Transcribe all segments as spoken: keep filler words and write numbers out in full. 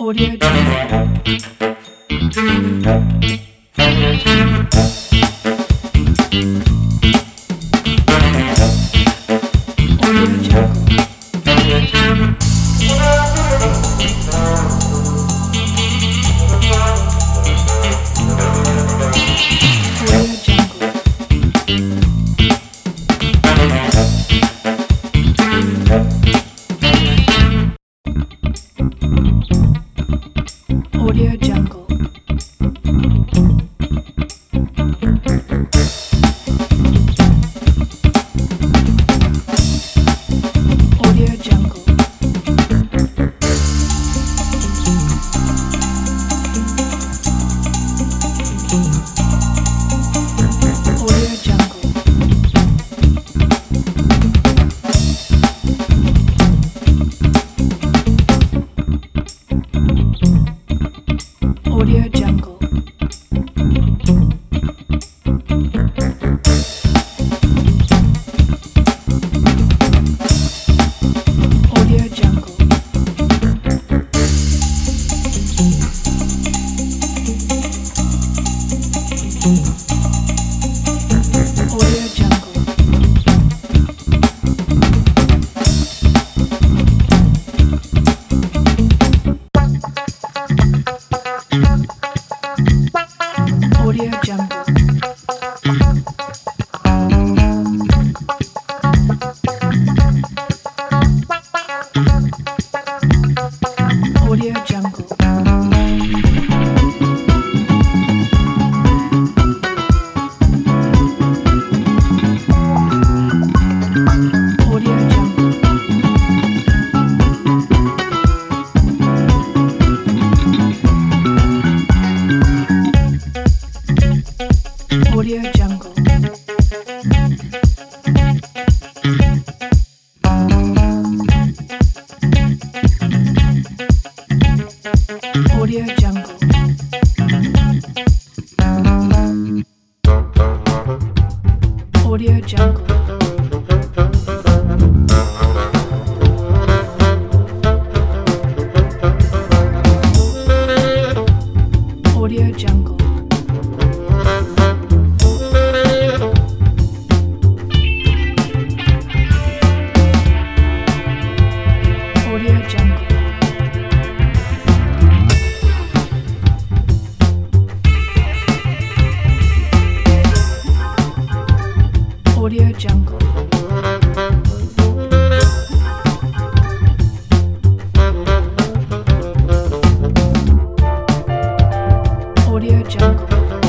Audio Jungle. Audio Jungle. Audio Jungle. Audio Jungle. Audio Jungle. Audio Jungle. Audio Jungle. Audio Jungle. Audio Jungle. Audio Jungle. Audio Jungle. Audio Jungle. Audio Jungle. Audio Jungle. Audio Jungle. Audio Jungle. Audio Jungle.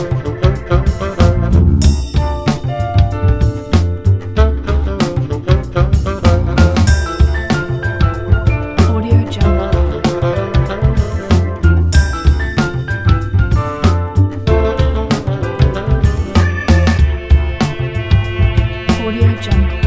Audio Jungle. Audio Jungle.